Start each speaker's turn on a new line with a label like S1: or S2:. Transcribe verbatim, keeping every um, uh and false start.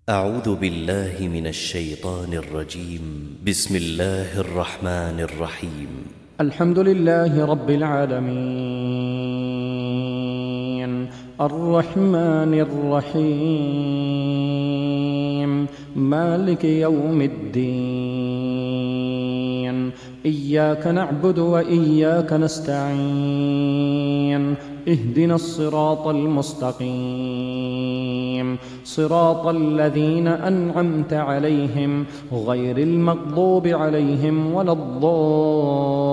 S1: أعوذ بالله من الشيطان الرجيم. بسم الله الرحمن الرحيم.
S2: الحمد لله رب العالمين الرحمن الرحيم مالك يوم الدين. إياك نعبد وإياك نستعين. اهدنا الصراط المستقيم صراط الذين أنعمت عليهم غير المغضوب عليهم ولا الضالين.